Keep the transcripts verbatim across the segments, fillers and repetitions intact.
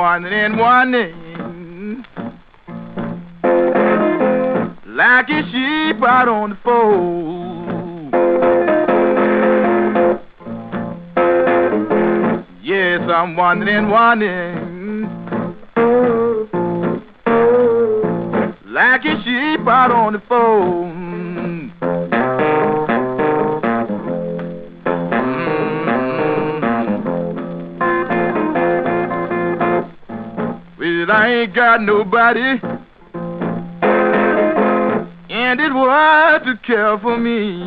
wondering, wondering, like a sheep out on the fold. Yes, I'm wondering, wondering, like a sheep out on the fold. Well, I ain't got nobody in this world to care for me.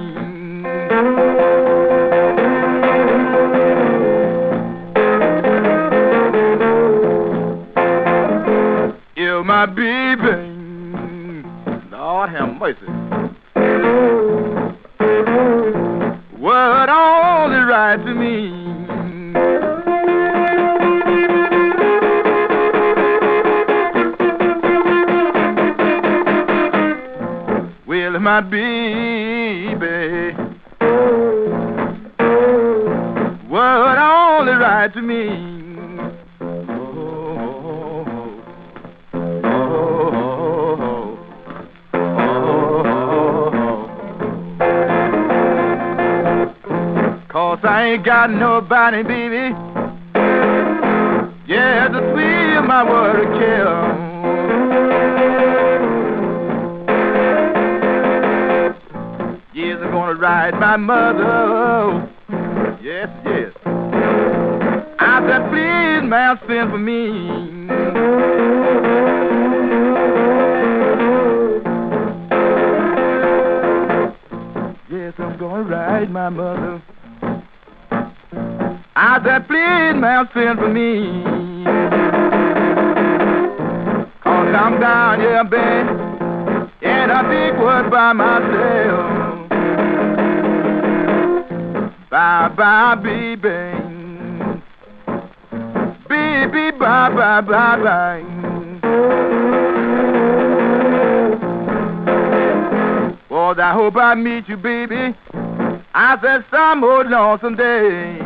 If my baby, Lord have mercy, would only write to me. Well, my baby would only write to me. Oh, oh, oh, oh, oh. Cause I ain't got nobody, baby. Yeah, to feel my word of care. Yes, I'm gonna ride my mother. Yes, yes. I said, please, ma'am, send for me. Yes, I'm gonna ride my mother. I said, please, ma'am, send for me. Cause I'm down here, babe, in a big wood by myself. Bye bye, baby. Baby, bye bye, bye bye. Well, I hope I meet you, baby. I said some old lonesome day.